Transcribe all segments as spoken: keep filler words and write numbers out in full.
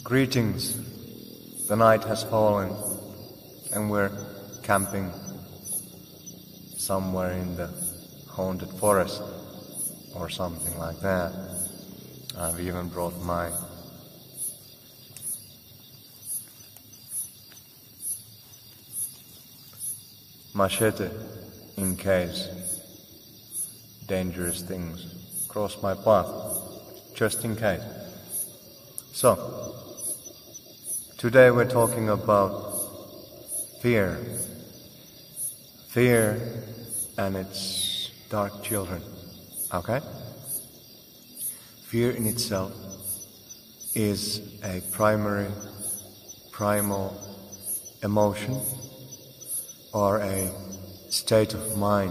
Greetings. The night has fallen and we're camping somewhere in the haunted forest or something like that. I've even brought my machete in case dangerous things cross my path, just in case. So, today we're talking about fear. Fear and its dark children. Okay? Fear in itself is a primary, primal emotion or a state of mind.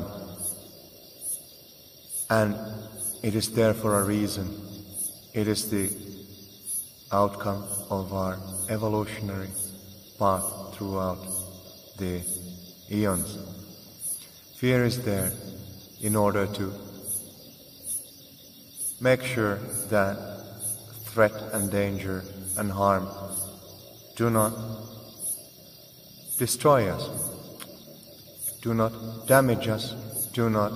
And it is there for a reason. It is the outcome of our evolutionary path throughout the eons. Fear is there in order to make sure that threat and danger and harm do not destroy us, do not damage us, do not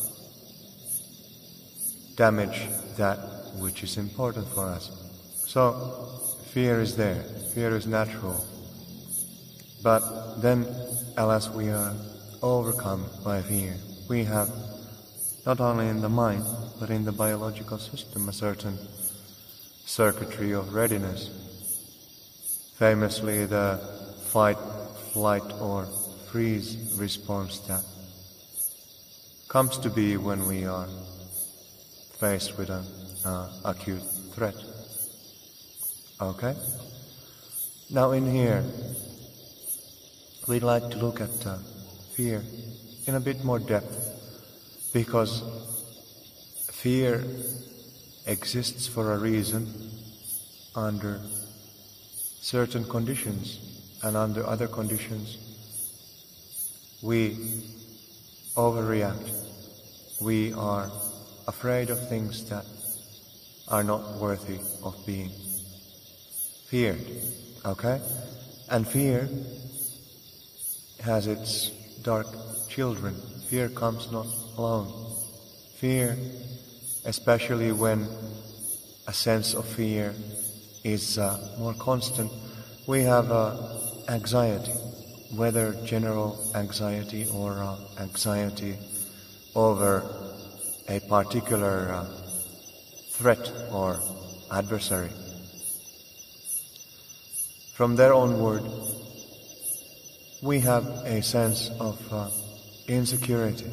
damage that which is important for us. So, fear is there, fear is natural. But then, alas, we are overcome by fear. We have, not only in the mind, but in the biological system, a certain circuitry of readiness. Famously, the fight, flight, or freeze response that comes to be when we are faced with an uh, acute threat. Okay? Now in here, we'd like to look at uh, fear in a bit more depth, because fear exists for a reason under certain conditions, and under other conditions we overreact. We are afraid of things that are not worthy of being feared. Okay? And fear has its dark children. Fear comes not alone. Fear, especially when a sense of fear is uh, more constant, we have uh, anxiety, whether general anxiety or uh, anxiety over a particular uh, threat or adversary. From there onward, we have a sense of uh, insecurity.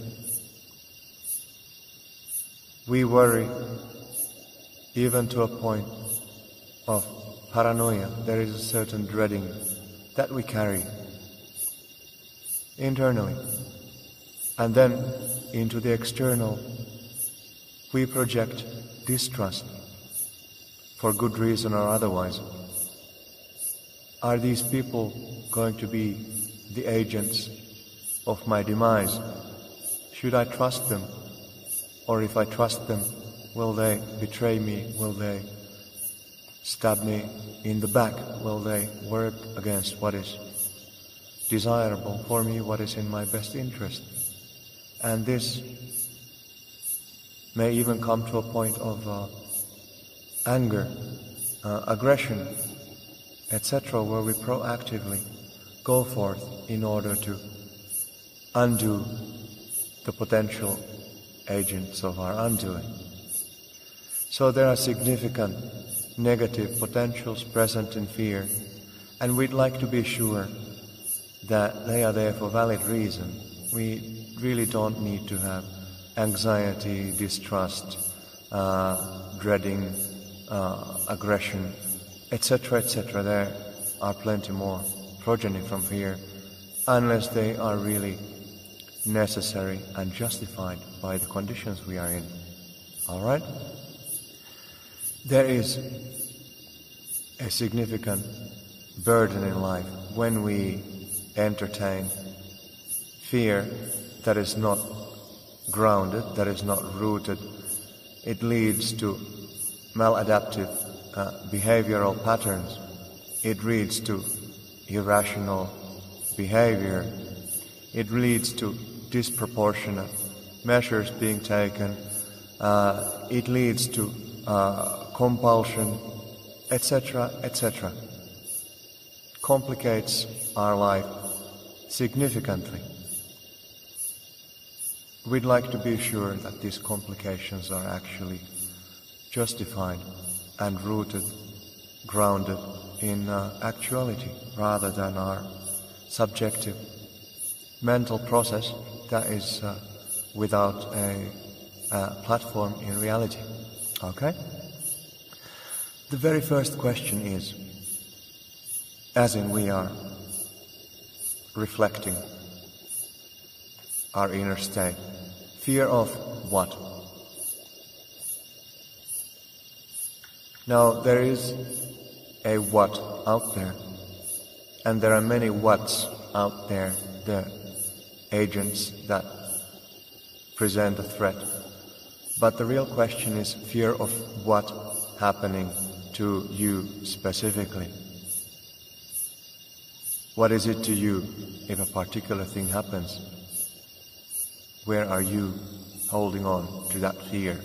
We worry even to a point of paranoia. There is a certain dreading that we carry internally. And then into the external, we project distrust for good reason or otherwise. Are these people going to be the agents of my demise? Should I trust them? Or if I trust them, will they betray me? Will they stab me in the back? Will they work against what is desirable for me, what is in my best interest? And this may even come to a point of uh, anger, uh, aggression, et cetera, where we proactively go forth in order to undo the potential agents of our undoing. So there are significant negative potentials present in fear, and we'd like to be sure that they are there for valid reason. We really don't need to have anxiety, distrust, uh, dreading, uh, aggression, et cetera, et cetera. There are plenty more progeny from fear, unless they are really necessary and justified by the conditions we are in. All right? There is a significant burden in life when we entertain fear that is not grounded, that is not rooted. It leads to maladaptive uh, behavioral patterns it leads to irrational behavior, it leads to disproportionate measures being taken, uh, it leads to uh, compulsion, et cetera, et cetera. Complicates our life significantly. We'd like to be sure that these complications are actually justified and rooted, grounded in uh, actuality, rather than our subjective mental process that is uh, without a, a platform in reality. Okay? The very first question is, as in we are reflecting our inner state, fear of what? Now, there is a what out there, and there are many whats out there, the agents that present a threat. But the real question is fear of what happening to you specifically. What is it to you if a particular thing happens? Where are you holding on to that fear?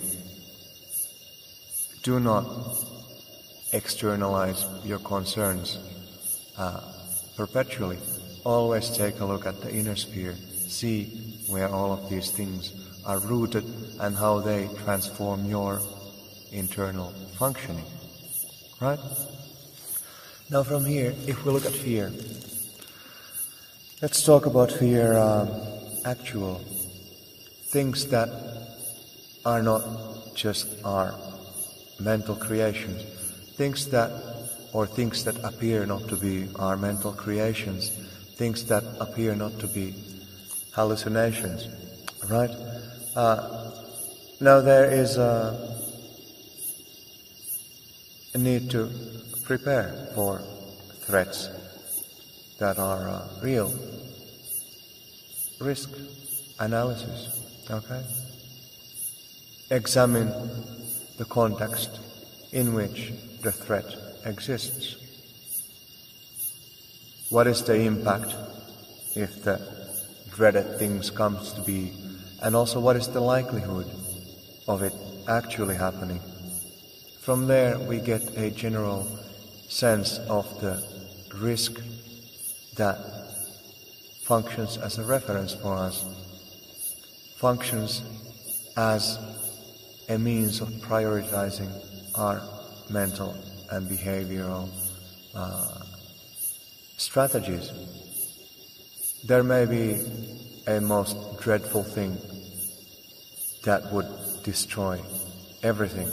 Do not externalize your concerns uh, perpetually. Always take a look at the inner sphere. See where all of these things are rooted and how they transform your internal functioning. Right? Now from here, if we look at fear, let's talk about fear, um, actual things that are not just our mental creations, things that, or things that appear not to be our mental creations, things that appear not to be hallucinations, right? Uh, now there is a, a need to prepare for threats that are uh, real. Risk analysis, okay? Examine the context in which the threat exists. What is the impact if the dreaded things comes to be, and also what is the likelihood of it actually happening? From there we get a general sense of the risk that functions as a reference for us, functions as a means of prioritizing our mental and behavioral uh, strategies. There may be a most dreadful thing that would destroy everything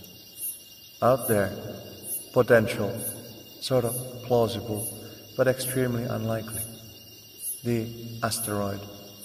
out there, potential, sort of plausible, but extremely unlikely. The asteroid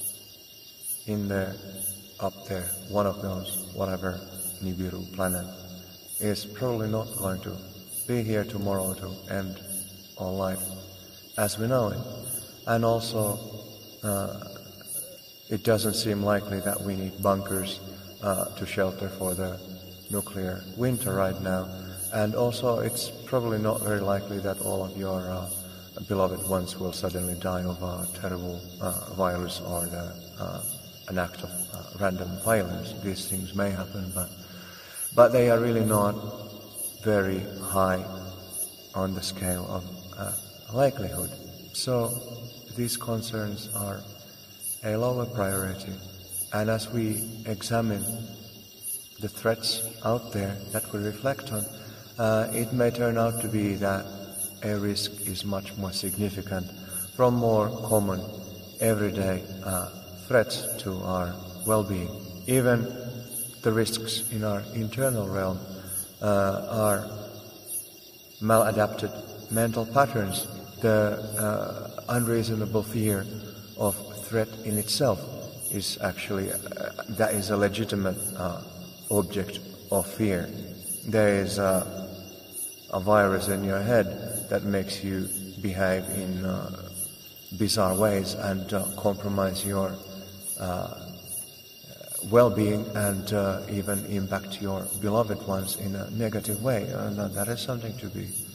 in there, up there, one of those, whatever Nibiru planet, is probably not going to be here tomorrow to end all life as we know it. And also, uh, it doesn't seem likely that we need bunkers uh, to shelter for the nuclear winter right now. And also, it's probably not very likely that all of your uh, beloved ones will suddenly die of a terrible uh, virus or the, uh, an act of uh, random violence. These things may happen, but but they are really not very high on the scale of uh, likelihood. So these concerns are a lower priority. And as we examine the threats out there that we reflect on, uh, it may turn out to be that a risk is much more significant from more common, everyday uh, threats to our well-being. Even the risks in our internal realm uh, are maladapted mental patterns. The uh, unreasonable fear of threat in itself is actually, uh, that is a legitimate uh, object of fear. There is a, a virus in your head that makes you behave in uh, bizarre ways and uh, compromise your uh, well-being and uh, even impact your beloved ones in a negative way. And uh, that is something to be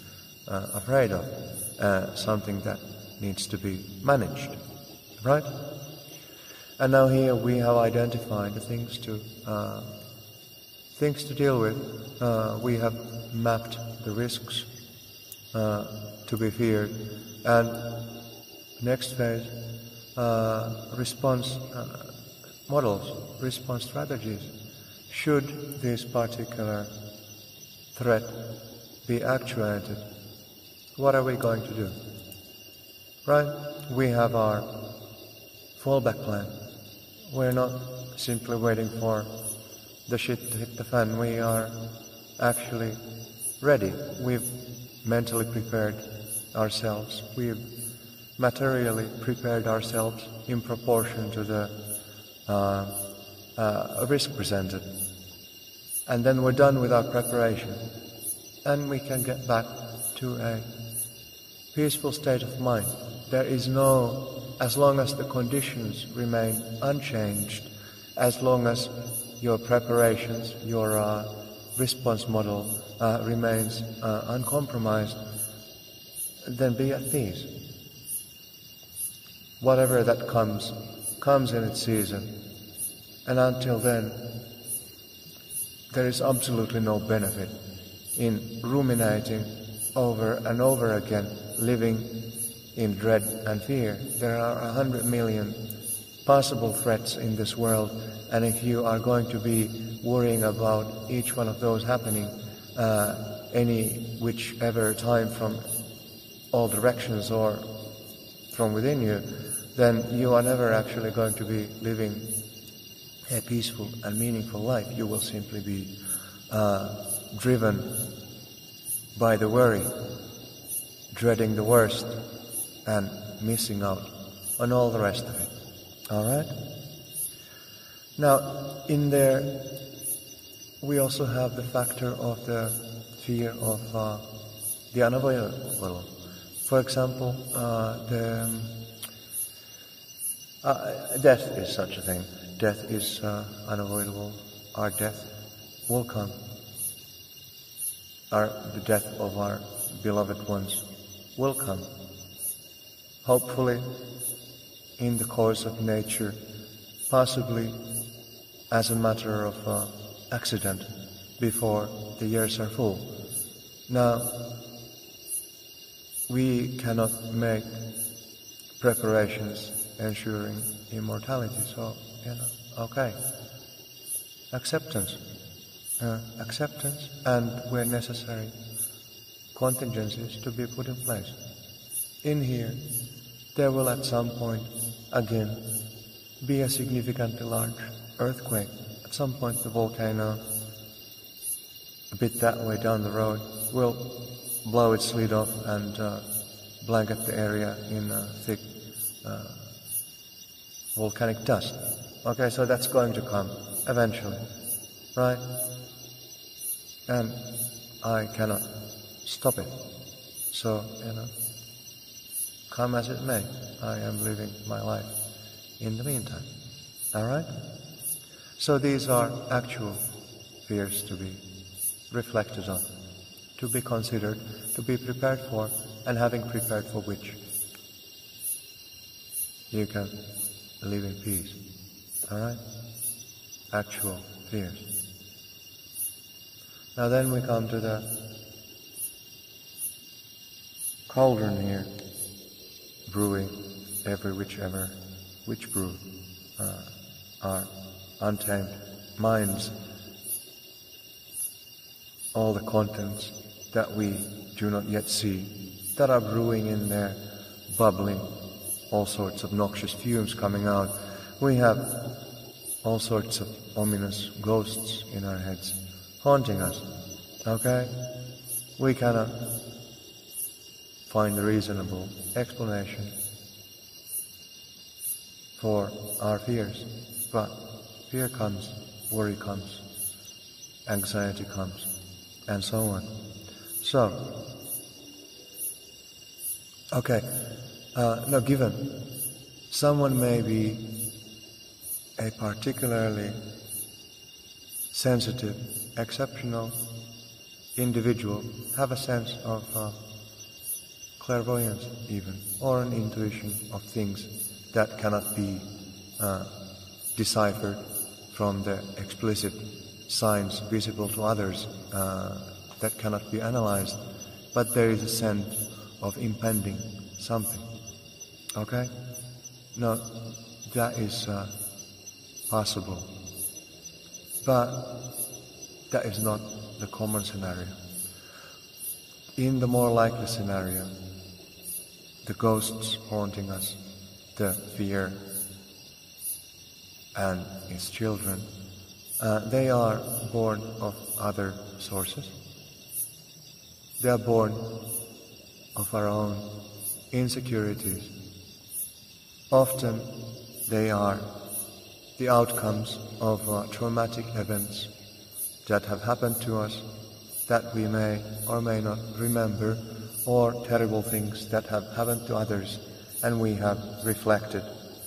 uh, afraid of, uh, something that needs to be managed, right? And now here we have identified the things to uh, things to deal with. Uh, we have mapped the risks uh, to be feared, and next phase, uh, response uh, models, response strategies. Should this particular threat be actuated, what are we going to do? Right? We have our fallback plan. We're not simply waiting for the shit to hit the fan. We are actually ready. We've mentally prepared ourselves. We've materially prepared ourselves in proportion to the uh, uh, risk presented. And then we're done with our preparation. And we can get back to a peaceful state of mind. There is no, as long as the conditions remain unchanged, as long as your preparations, your uh, response model uh, remains uh, uncompromised, then be at peace. Whatever that comes, comes in its season. And until then, there is absolutely no benefit in ruminating over and over again, living in dread and fear. There are a hundred million possible threats in this world, and if you are going to be worrying about each one of those happening uh, any whichever time from all directions or from within you, then you are never actually going to be living a peaceful and meaningful life. You will simply be uh, driven by the worry, dreading the worst, and missing out on all the rest of it. All right? Now, in there, we also have the factor of the fear of uh, the unavoidable. For example, uh, the um, uh, death is such a thing. Death is uh, unavoidable. Our death will come. Our, the death of our beloved ones will come. Hopefully, in the course of nature, possibly as a matter of uh, accident, before the years are full. Now, we cannot make preparations ensuring immortality, so, you know, okay. Acceptance. Uh, acceptance, and where necessary, contingencies to be put in place. In here, there will at some point, again, be a significantly large earthquake. At some point the volcano, a bit that way down the road, will blow its lid off and uh, blanket the area in uh, thick uh, volcanic dust. Okay, so that's going to come eventually, right? And I cannot stop it. So, you know, come as it may, I am living my life in the meantime. Alright? So these are actual fears to be reflected on, to be considered, to be prepared for, and having prepared for which, you can live in peace. Alright? Actual fears. Now then we come to the cauldron here, brewing every whichever, which brew uh, our untamed minds, all the contents that we do not yet see, that are brewing in there, bubbling, all sorts of noxious fumes coming out. We have all sorts of ominous ghosts in our heads, haunting us, okay? We cannot find a reasonable explanation for our fears, but fear comes, worry comes, anxiety comes, and so on. So, okay, uh, now given someone may be a particularly sensitive, exceptional individual, have a sense of uh, clairvoyance even, or an intuition of things that cannot be uh, deciphered from the explicit signs visible to others, uh, that cannot be analyzed, but there is a sense of impending something. Okay? No, that is uh, possible, but that is not the common scenario. In the more likely scenario, the ghosts haunting us, the fear and its children, uh, they are born of other sources. They are born of our own insecurities. Often they are the outcomes of uh, traumatic events that have happened to us that we may or may not remember, or terrible things that have happened to others and we have reflected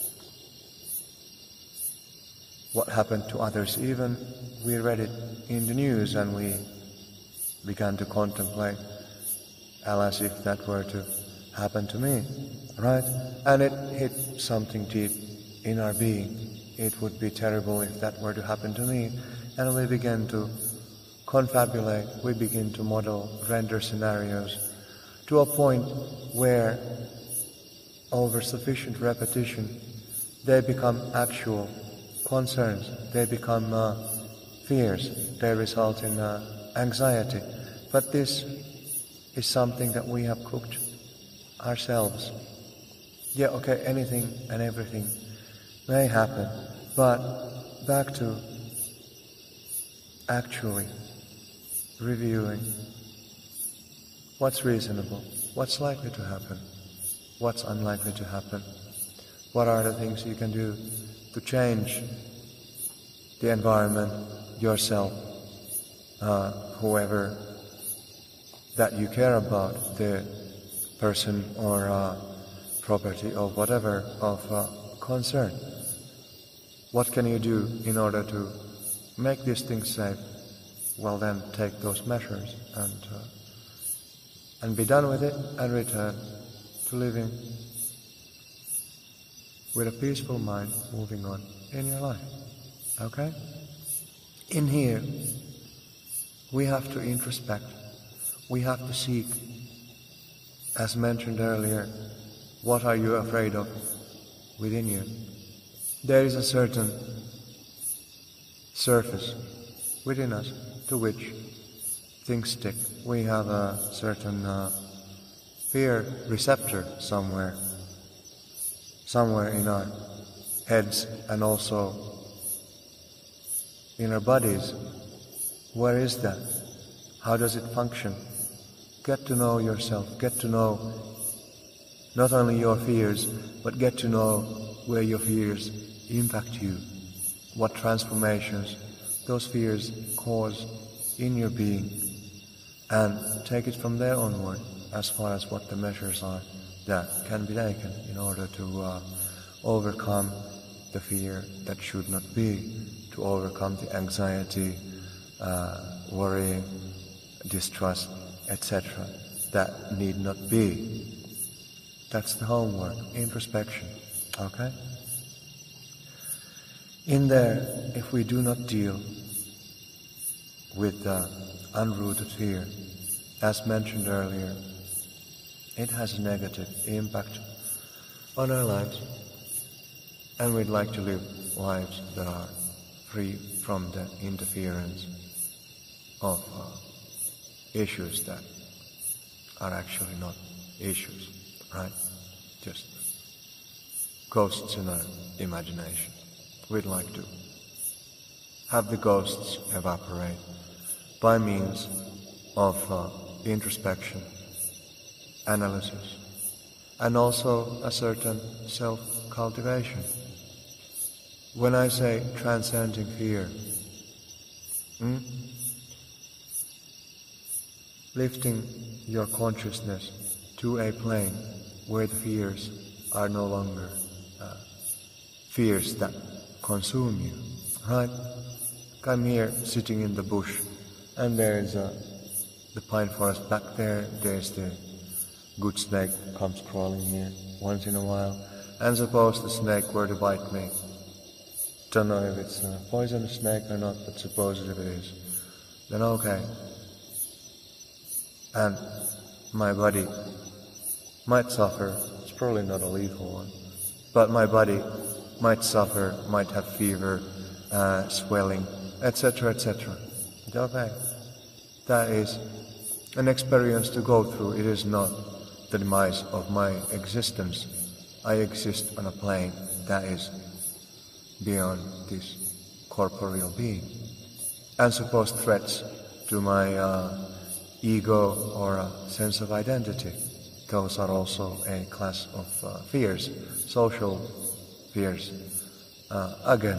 what happened to others. Even we read it in the news and we began to contemplate, as if that were to happen to me, right? And it hit something deep in our being. It would be terrible if that were to happen to me. And we begin to confabulate, we begin to model, render scenarios to a point where, over sufficient repetition, they become actual concerns, they become uh, fears, they result in uh, anxiety. But this is something that we have cooked ourselves. Yeah, okay, anything and everything may happen, but back to actually reviewing what's reasonable, what's likely to happen, what's unlikely to happen, what are the things you can do to change the environment, yourself, uh, whoever that you care about, the person or uh, property or whatever of uh, concern. What can you do in order to make these things safe? Well, then take those measures and uh, and be done with it and return to living with a peaceful mind, moving on in your life. Okay? In here, we have to introspect. We have to seek, as mentioned earlier, what are you afraid of within you? There is a certain surface within us to which things stick. We have a certain uh, fear receptor somewhere, somewhere in our heads and also in our bodies. Where is that? How does it function? Get to know yourself, get to know not only your fears, but get to know where your fears impact you, what transformations those fears cause in your being, and take it from there onward as far as what the measures are that can be taken in order to uh, overcome the fear that should not be, to overcome the anxiety, uh, worrying, distrust, et cetera that need not be. That's the homework, introspection, okay? In there, if we do not deal with the unrooted fear, as mentioned earlier, it has a negative impact on our lives, and we'd like to live lives that are free from the interference of uh, issues that are actually not issues, right? Just ghosts in our imagination. We'd like to have the ghosts evaporate by means of uh, introspection, analysis, and also a certain self-cultivation. When I say transcending fear, hmm, lifting your consciousness to a plane where the fears are no longer uh, fears that consume you, right? I'm here sitting in the bush, and there's uh, the pine forest back there, there's the good snake comes crawling near once in a while, and suppose the snake were to bite me. Don't know if it's a poisonous snake or not, but suppose if it is, then okay. And my body might suffer. It's probably not a lethal one, but my body might suffer, might have fever, uh, swelling, et cetera, et cetera. Okay, that is an experience to go through. It is not the demise of my existence. I exist on a plane that is beyond this corporeal being. And suppose threats to my uh, ego or a sense of identity. Those are also a class of uh, fears, social fears. Uh, again,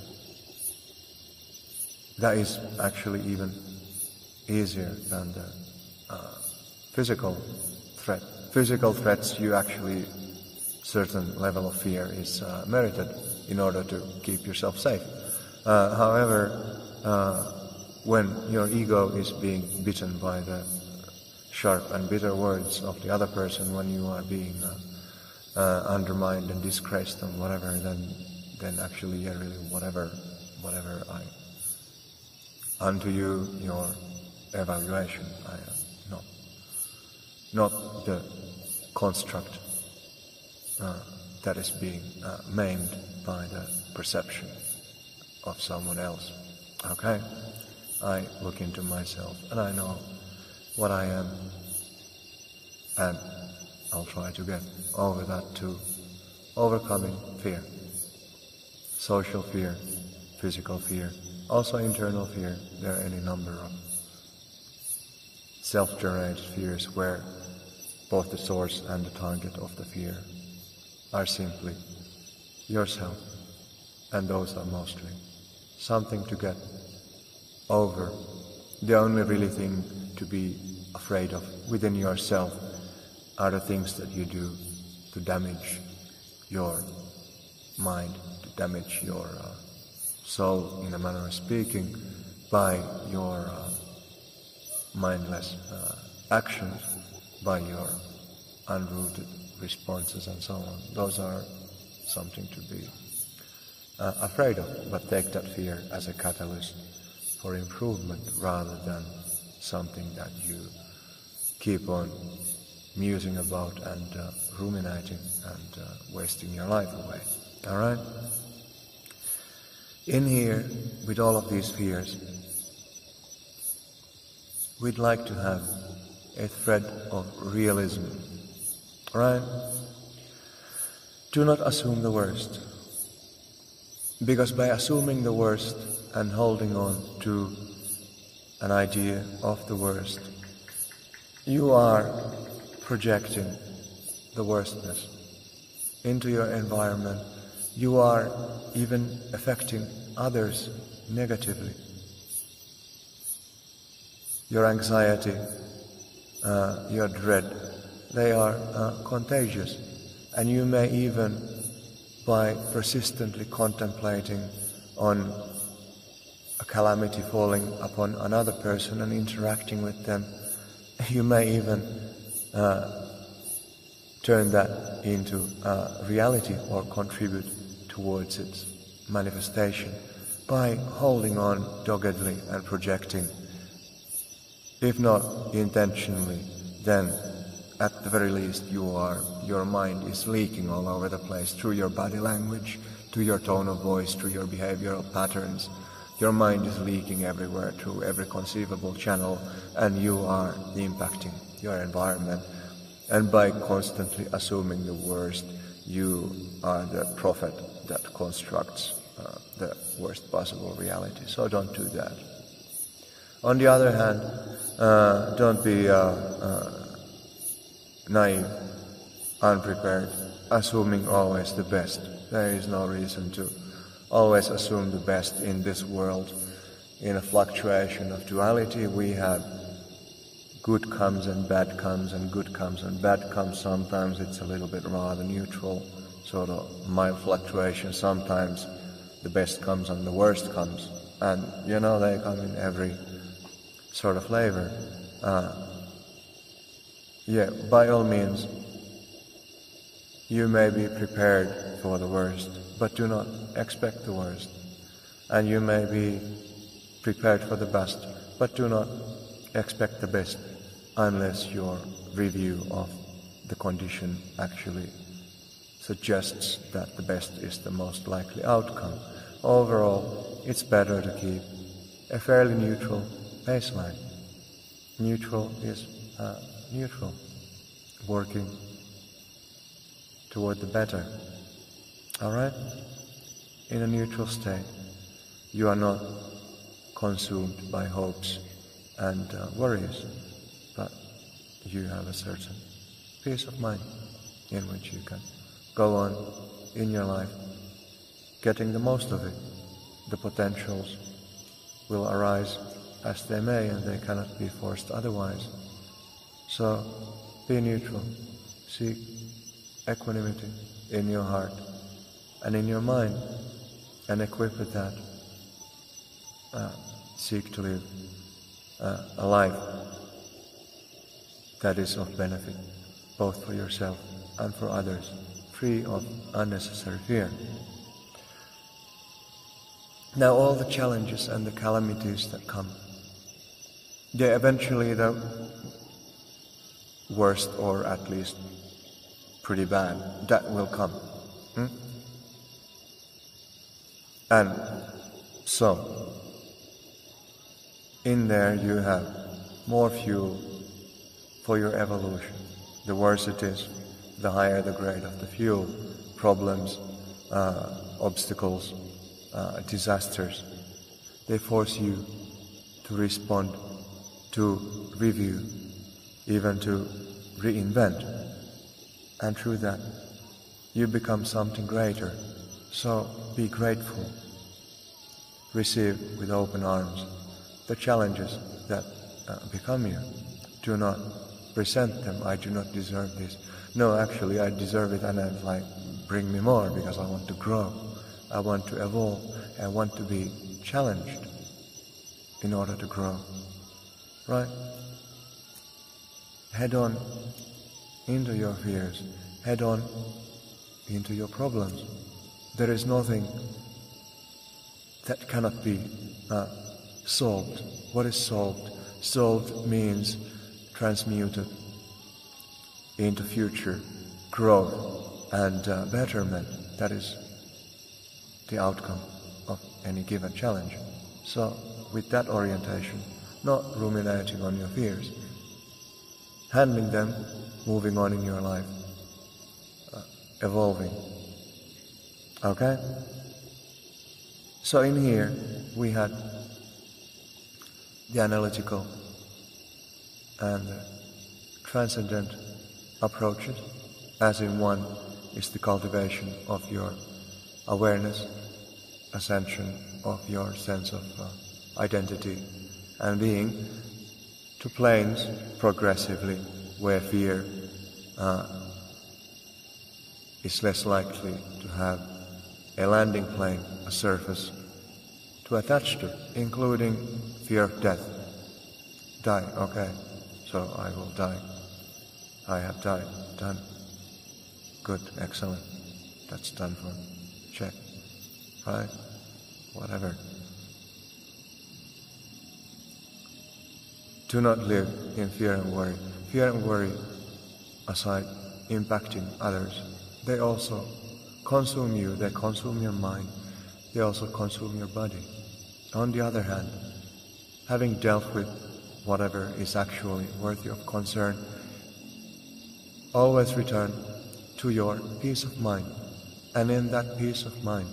that is actually even easier than the uh, physical threat. Physical threats, you actually, certain level of fear is uh, merited in order to keep yourself safe. Uh, however, uh, when your ego is being bitten by the sharp and bitter words of the other person, when you are being uh, uh, undermined and disgraced and whatever, then then actually, yeah, really, whatever, whatever I unto you your evaluation, I uh, no, not the construct uh, that is being uh, maimed by the perception of someone else. Okay, I look into myself and I know what I am, and I'll try to get over that too. Overcoming fear, social fear, physical fear, also internal fear. There are any number of self-generated fears where both the source and the target of the fear are simply yourself, and those are mostly something to get over. The only really thing to be afraid of within yourself are the things that you do to damage your mind, to damage your uh, soul, in a manner of speaking, by your uh, mindless uh, actions, by your unrooted responses and so on. Those are something to be uh, afraid of, but take that fear as a catalyst for improvement rather than something that you keep on musing about and uh, ruminating and uh, wasting your life away. Alright? In here, with all of these fears, we'd like to have a thread of realism. Right? Do not assume the worst. Because by assuming the worst and holding on to an idea of the worst, you are projecting the worstness into your environment. You are even affecting others negatively. Your anxiety, uh, your dread, they are uh, contagious, and you may even, by persistently contemplating on a calamity falling upon another person and interacting with them, you may even uh, turn that into uh, reality or contribute towards its manifestation by holding on doggedly and projecting. If not intentionally, then at the very least you are, your mind is leaking all over the place through your body language, through your tone of voice, through your behavioral patterns. Your mind is leaking everywhere through every conceivable channel, and you are impacting your environment. And by constantly assuming the worst, you are the prophet that constructs uh, the worst possible reality. So don't do that. On the other hand, uh, don't be uh, uh, naive, unprepared, assuming always the best. There is no reason to always assume the best in this world. In a fluctuation of duality, we have good comes and bad comes, and good comes and bad comes. Sometimes it's a little bit rather neutral, sort of mild fluctuation. Sometimes the best comes and the worst comes. And, you know, they come in every sort of flavor. Uh, yeah, by all means, you may be prepared for the worst, but do not expect the worst. And you may be prepared for the best, but do not expect the best unless your review of the condition actually suggests that the best is the most likely outcome. Overall, it's better to keep a fairly neutral baseline. Neutral is uh, neutral, working toward the better. Alright? In a neutral state, you are not consumed by hopes and uh, worries, but you have a certain peace of mind in which you can go on in your life, getting the most of it. The potentials will arise as they may, and they cannot be forced otherwise. So, be neutral. Seek equanimity in your heart and in your mind, and equipped with that, uh, seek to live uh, a life that is of benefit, both for yourself and for others, free of unnecessary fear. Now all the challenges and the calamities that come, they eventually the worst, or at least pretty bad, that will come. Hmm? And so, in there you have more fuel for your evolution. The worse it is, the higher the grade of the fuel. Problems, uh, obstacles, uh, disasters, they force you to respond, to review, even to reinvent. And through that, you become something greater. So be grateful. Receive with open arms the challenges that uh, become you. Do not resent them. I do not deserve this. No, actually, I deserve it, and I'm like, bring me more, because I want to grow. I want to evolve. I want to be challenged in order to grow. Right? Head on into your fears. Head on into your problems. There is nothing that cannot be uh, solved. What is solved? Solved means transmuted into future growth and uh, betterment. That is the outcome of any given challenge. So, with that orientation, not ruminating on your fears, handling them, moving on in your life, uh, evolving. Okay? So in here, we had the analytical and the transcendent approaches, as in one is the cultivation of your awareness, ascension of your sense of uh, identity and being, to planes progressively where fear uh, is less likely to have a landing plane, a surface to attach to, including fear of death. Die, okay, so I will die. I have died, done. Good, excellent. That's done for. Check. Right? Whatever. Do not live in fear and worry. Fear and worry, aside impacting others, they also consume you, they consume your mind, they also consume your body. On the other hand, having dealt with whatever is actually worthy of concern, always return to your peace of mind, and in that peace of mind,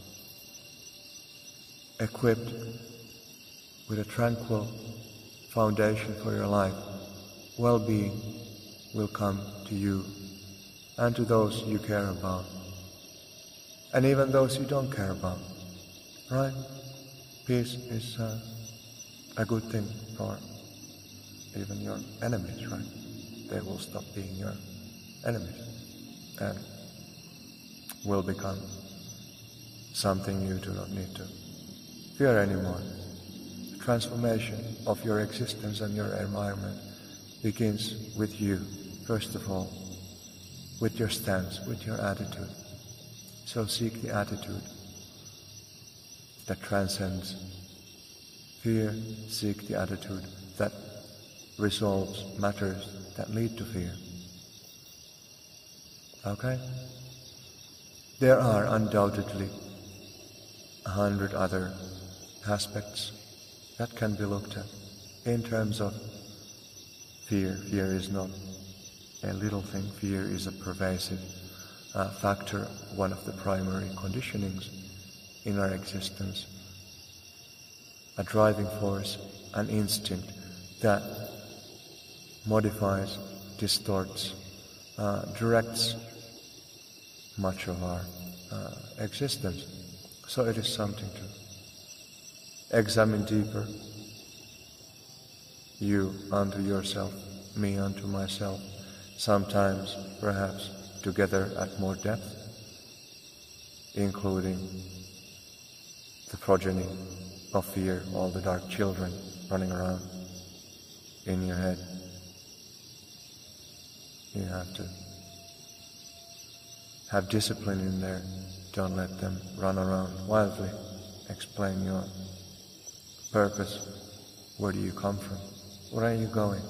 equipped with a tranquil foundation for your life, well-being will come to you and to those you care about, and even those you don't care about. Right? Peace is uh, a good thing for even your enemies, right? They will stop being your enemies and will become something you do not need to fear anymore. The transformation of your existence and your environment begins with you, first of all, with your stance, with your attitude. So seek the attitude that transcends fear, seek the attitude that resolves matters that lead to fear. Okay? There are undoubtedly a hundred other aspects that can be looked at in terms of fear. Fear is not a little thing. Fear is a pervasive uh, factor, one of the primary conditionings in our existence, a driving force, an instinct that modifies, distorts, uh, directs much of our uh, existence. So it is something to examine deeper, you unto yourself, me unto myself, sometimes perhaps together at more depth, including the progeny of fear, all the dark children running around in your head. You have to have discipline in there. Don't let them run around wildly. Explain your purpose. Where do you come from? Where are you going?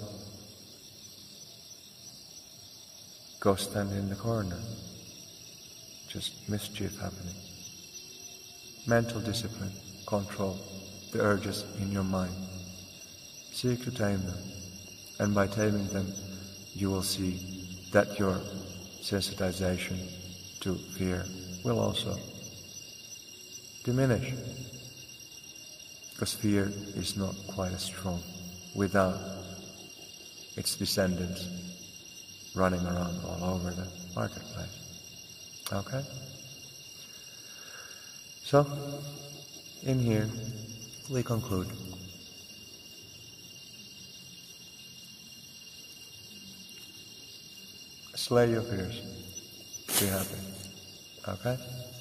Go stand in the corner. Just mischief happening. Mental discipline. Control the urges in your mind. Seek to tame them. And by taming them, you will see that your sensitization to fear will also diminish. Because fear is not quite as strong without its descendants running around all over the marketplace. Okay? So, in here, we conclude. Slay your fears. Be happy. Okay?